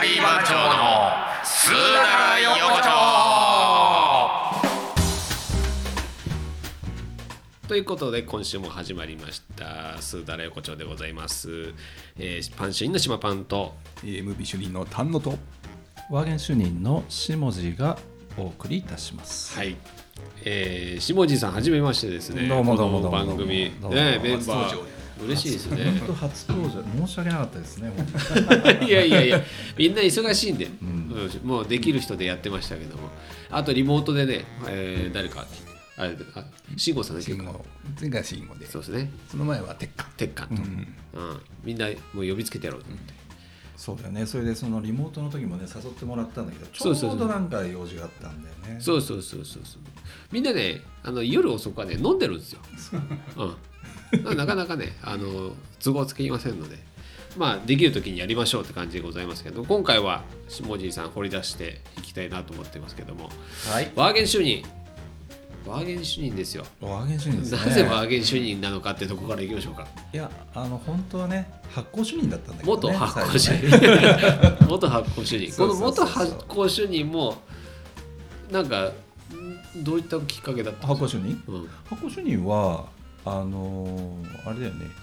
リー番長のスーダラ横丁ということで今週も始まりましたスーダラ横丁でございます、パン主任の島パンと MB 主任の丹野とワーゲン主任の下地がお送りいたします。 はい、下地さんはじめましてですね。 どうもどうもどうもこの番組どうもねメンバー嬉しいですね。 本当初登場申し訳なかったですね。 いやみんな忙しいんで、もうできる人でやってましたけども、あとリモートでね、誰か慎吾さんだけか。 前回慎吾で、 そうですね。 その前は鉄管と、みんなもう呼びつけてやろうと思って。 そうだよね。それでそのリモートの時もね誘ってもらったんだけど、ちょうどなんか用事があったんだよね。 そうみんなね夜遅くはね飲んでるんですよ。なかなかね都合つきませんので、まあできる時にやりましょうって感じでございますけど、今回は下地さん掘り出していきたいなと思ってますけども、 はい。 ワーゲン主任ですよ。 ワーゲン主任ですね。 なぜワーゲン主任なのかってとこからいきましょうか。 いや本当はね発行主任だったんだけどね。 元発行主任元発行主任この元発行主任もなんかどういったきっかけだったんですか。 発行主任、発行主任はあれだよね、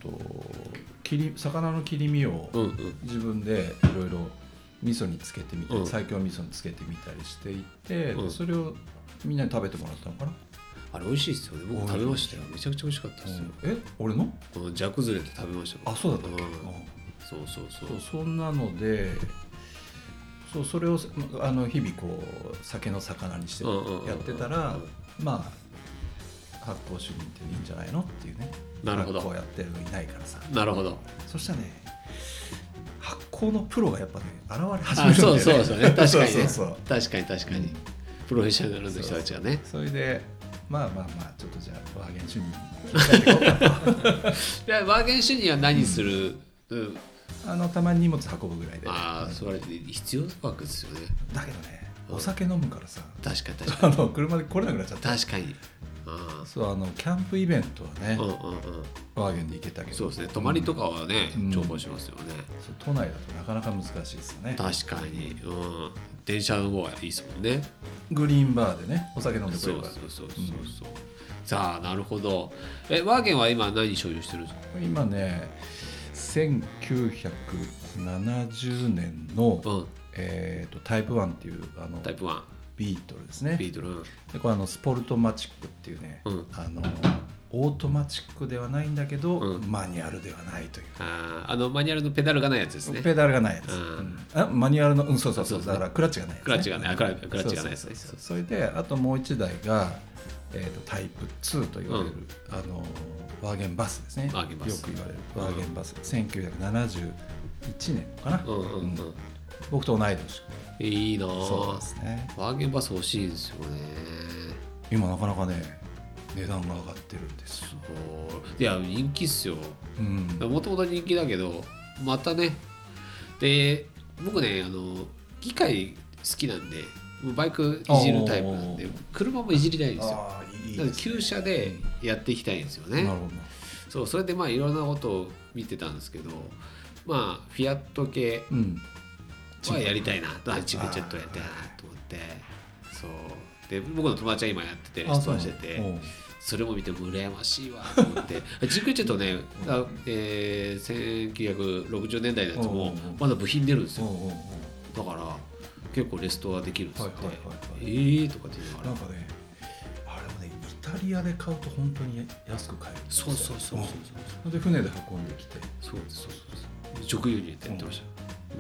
魚の切り身を自分でいろいろ味噌につけてみたり、最強味噌につけてみたりしていって、それをみんなに食べてもらったのかな。 あれ美味しいですよね。僕食べましたよ。めちゃくちゃ美味しかったですよ。 俺のジャクズレで食べました。 あ、そうだったっけ。 そうそんなので、それを日々こう酒の魚にしてやってたら、まあ発酵主任っていいんじゃないのっていうね。 なるほど。 こうやってるのいないからさ。 なるほど。 そしたらね、発酵のプロがやっぱね現れ始めるんだよね。 そうね。確かにね。 そう確かに。プロフェッショナルの人たちがね。 それでまあちょっとじゃあワーゲン主任に聞いていこうかと。 ワーゲン主任は何する？ たまに荷物運ぶぐらいで。 それ必要なわけですよね。 だけどね、お酒飲むからさ。 確かに。 車で来れなくなっちゃった。 確かに。 そうキャンプイベントはね、ワーゲンで行けたけど。 そうですね。泊まりとかはね、重宝しますよね。 都内だとなかなか難しいですよね。 確かに。電車の方がいいですもんね。 グリーンバーでね、お酒飲んでくれるから。 そう。さあなるほど。ワーゲンは今何所有してるんですか。 今ね、1970年の、タイプ1っていうタイプ1 ビートルですね。 ビートル。 でこれスポルトマチックっていうね、オートマチックではないんだけど、マニュアルではないという。 マニュアルのペダルがないやつですね。 ペダルがないやつ。マニュアルのそうだからクラッチがないやつ、ね。 クラッチがないやつです。 それであともう一台がタイプ2と言われるワーゲンバスですね。よく言われるワーゲンバス。1971年かな。僕と同い年。 いいな。 そうですね。 ワーゲンバス欲しいですよね。 今なかなかね値段が上がってるんですよ。 いや人気っすよ。もともと人気だけどまたね。で僕ね機械好きなんでバイクいじるタイプなんで車もいじりたいんですよ。なので旧車でやっていきたいんですよね。 なるほど。それでいろんなことを見てたんですけど、フィアット系はやりたいな、チクチェットやりたいなと思って、で僕の友達は今やっててレストアしてて、それも見ても羨ましいわと思ってチクチェットね、1960年代のやつもまだ部品出るんですよ。だから結構レストアできるんですよね。とかって言いながらなんかね、あれはねイタリアで買うと本当に安く買えるんですよ。 そうで船で運んできて、 そう直輸入ってやってました。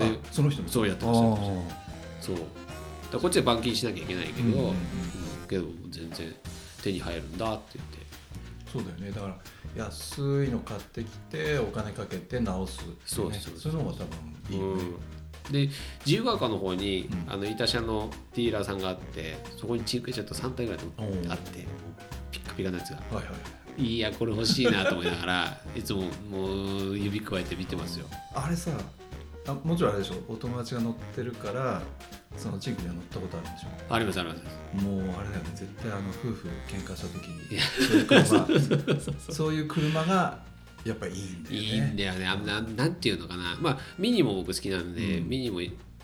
でその人もそうやってました。そうだこっちで板金しなきゃいけないけど、けど全然手に入るんだって言って。 そうだよね。だから安いの買ってきてお金かけて直す、そういうのが多分いいよね。 で自由が丘の方に、板車のディーラーさんがあって、そこにチンクチェット3体ぐらいあってピッカピカなやつが、いやこれ欲しいなと思いながらいつももう指くわえて見てますよ。 あれさもちろんあれでしょ、お友達が乗ってるからそのチンクには乗ったことあるんでしょ。 あります。 もうあれだよね、絶対夫婦喧嘩した時にそういう車がやっぱりいいんだよね。 いいんだよね。なんていうのかな、ミニも僕好きなんで、ミニも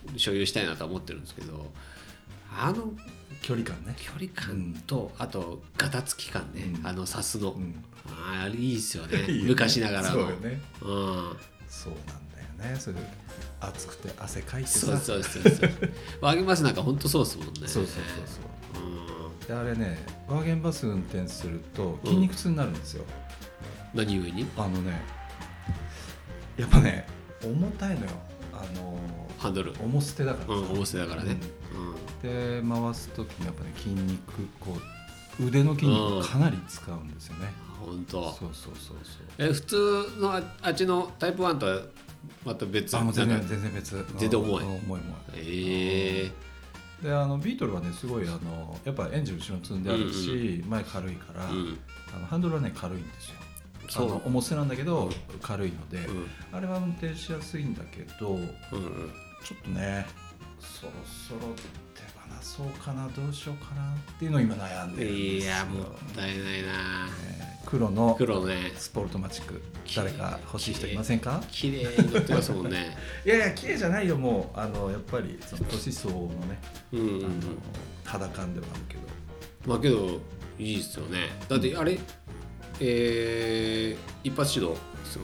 所有したいなとは思ってるんですけど、 距離感ね、 距離感と、あとガタつき感ね、サスの、あれいいですよね。いいよね、昔ながらの。 そうよね、そうなんだよね。それ暑くて汗かいてさ、 そうワーゲンバスなんか本当そうですもんね。 そう、であれね、ワーゲンバス運転すると筋肉痛になるんですよ。 何故に？ やっぱね、重たいのよ、 ハンドル重捨てだからさ、 重捨てだからね、 で回す時にやっぱね、筋肉、こう腕の筋肉をかなり使うんですよね。 本当。 そう普通のあっちのタイプ1とはまた別？ 全然別。 全然重い。 でビートルはね、すごいやっぱエンジン後ろに積んであるし、前軽いから、ハンドルはね軽いんですよ。重せなんだけど軽いので、あれは運転しやすいんだけど、ちょっとね、そろそろ手放そうかな、どうしようかなっていうのを今悩んでるんですよ。 いや、もったいないな。 黒のね、 スポルトマチック、誰か欲しい人いませんか？ 綺麗に乗ってますもんね。 いや綺麗じゃないよ、もうやっぱりその年相応のね、肌感ではあるけど、 まあけどいいですよね。だってあれ、一発指導ですよ。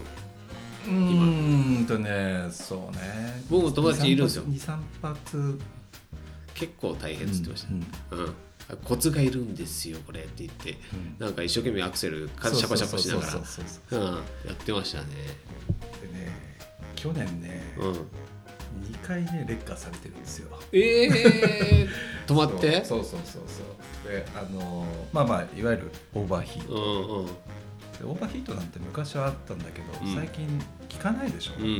そうね。 僕も友達いるんですよ。 2、3発結構大変って言ってました。コツがいるんですよこれって言って、なんか一生懸命アクセルシャパシャパしながらやってましたね。 でね、去年ね、2回ね劣化されてるんですよ。 止まって？ そうで、まあいわゆるオーバーヒート、でオーバーヒートなんて昔はあったんだけど、最近聞かないでしょ。だから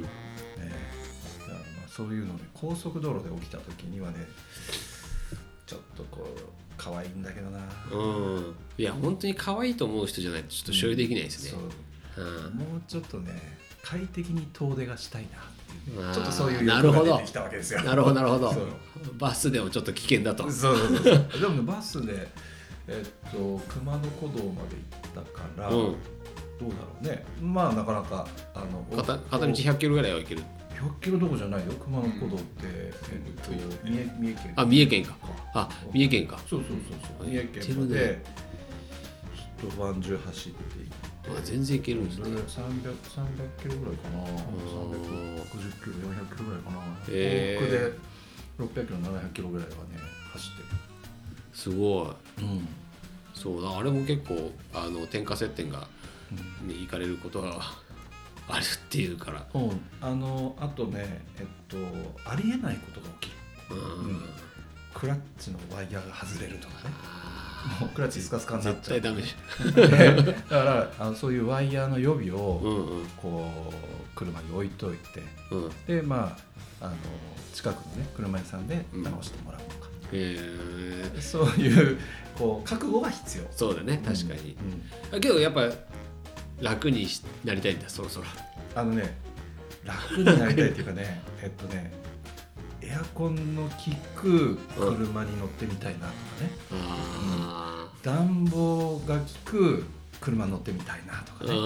そういうので高速道路で起きた時にはね、ちょっとこう可愛いんだけどな。 いや本当に可愛いと思う人じゃないとちょっと所有できないですね。もうちょっとね、快適に遠出がしたいなっていう、ちょっとそういう欲が出てきたわけですよ。 なるほど。バスでもちょっと危険だと。 そうでもね、バスで熊野古道まで行ったから、どうだろうね。まあなかなか片道100キロぐらいは行ける。 100キロどころじゃないよ。熊野古道って三重県。 三重県か。三重県か。 そう。三重県まで一晩中走って行って。 全然行けるんですね。300 キロぐらいかな。350キロ、400キロぐらいかな。往復で600キロ、700キロぐらいはね走ってる。 すごい。そうだ、あれも結構点火接点が行かれることがあるっていうから。あとね、ありえないことが起きる。クラッチのワイヤーが外れるとかね。もうクラッチスカスカになっちゃう。 絶対ダメでしょ。だからそういうワイヤーの予備をこう車に置いといて、で近くのね車屋さんで直してもらうとか。そういうこう覚悟が必要。 そうだね、確かに。けどやっぱ楽になりたいんだ、そろそろ。 楽になりたいっていうかね、エアコンの効く車に乗ってみたいなとかね、暖房が効く車に乗ってみたいなとかね、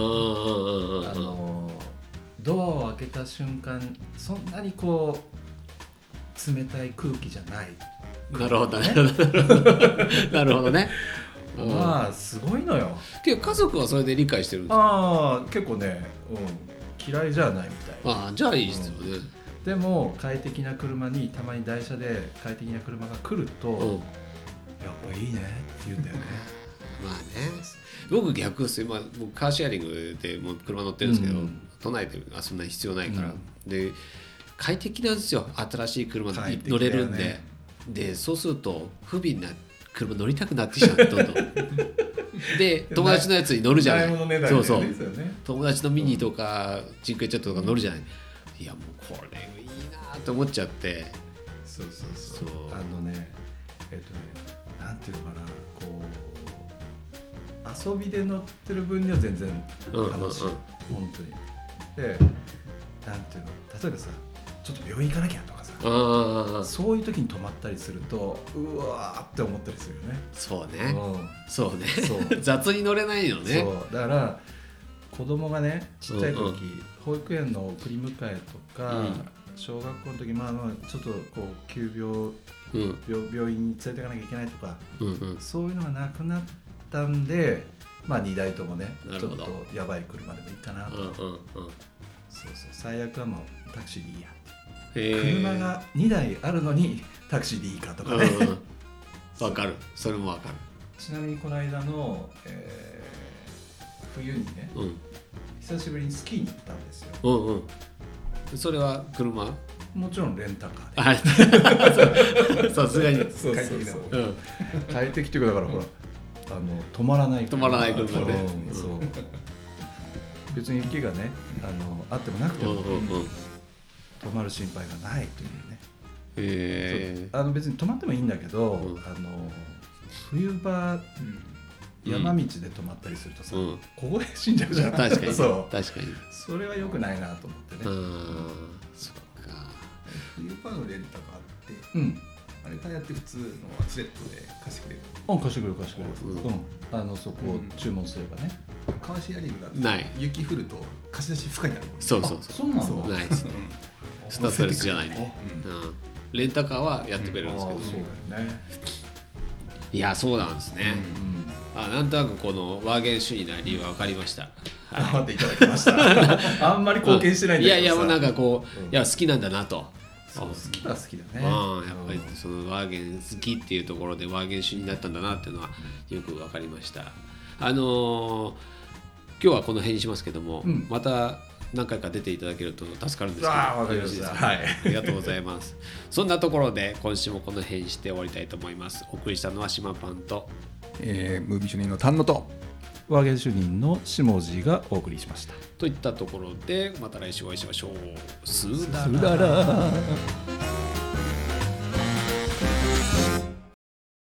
ドアを開けた瞬間そんなにこう冷たい空気じゃない。 なるほどね。なるほどね。 まあすごいのよ。 けど家族はそれで理解してるんですか？ 結構ね、嫌いじゃないみたい。 じゃあいいですよね。 でも快適な車にたまに台車で快適な車が来ると、やっぱいいねって言うんだよね。 まあね、僕逆ですよ。僕カーシェアリングでもう車乗ってるんですけど、都内でそんなに必要ないから、で快適なんですよ。新しい車に乗れるんで、でそうすると不憫な車乗りたくなってきちゃう、どんどん。で友達のやつに乗るじゃない。そう友達のミニとかジンクエチャットとか乗るじゃない。いやもうこれいいなと思っちゃって。 そうなんていうのかな、こう遊びで乗ってる分には全然楽しい、本当に。でなんていうの、例えばさ、ちょっと病院行かなきゃとかさ、そういう時に止まったりするとうわーって思ったりするよね。 そうね雑に乗れないよね。 そうだから子供がねちっちゃい時、保育園の送り迎えとか、 小学校の時、ちょっとこう急病、病院に連れていかなきゃいけないとか、そういうのがなくなったんで、2台ともねちょっとやばい車でもいいかなと、そう最悪はもうタクシーでいいや、車が2台あるのにタクシーでいいかとかね、 わかる、それもわかる。 ちなみにこの間の、冬にね、久しぶりにスキーに行ったんですよ。 それは車？ もちろんレンタカーで。 さすがに快適っていうか、だからほら止まらない車で、 別に雪がねあってもなくても止まる心配がないというね。別に止まってもいいんだけど、冬場山道で止まったりするとさ、凍え死んじゃうじゃん。 確かにそれは良くないなと思ってね。 そっか。 冬場のレンタカーって、あれタイヤって普通のアスレットで貸してくれる？ 貸してくれる。そこを注文すればね。 カーシェアリングがない。 雪降ると貸し出し不可になるもんね。 そうなんだ。 ないですね。スタッドレスじゃないね。レンタカーはやってくれるんですけど。 そうだよね。 いや、そうなんですね。なんとなくこのワーゲン主義な理由は分かりました。 頑張っていただきました。あんまり貢献してないんだけどさ。 いやもうなんかこう、いや好きなんだなと。 好きは好きだね。 やっぱりそのワーゲン好きっていうところでワーゲン主義になったんだなっていうのはよく分かりました。今日はこの辺にしますけども、また何回か出ていただけると助かるんですけど。 わかりました。 ありがとうございます。そんなところで今週もこの辺にして終わりたいと思います。お送りしたのは島パンと、 ムービー主任の丹野とワーゲン主任の下地がお送りしました。 といったところでまた来週お会いしましょう。 すだら。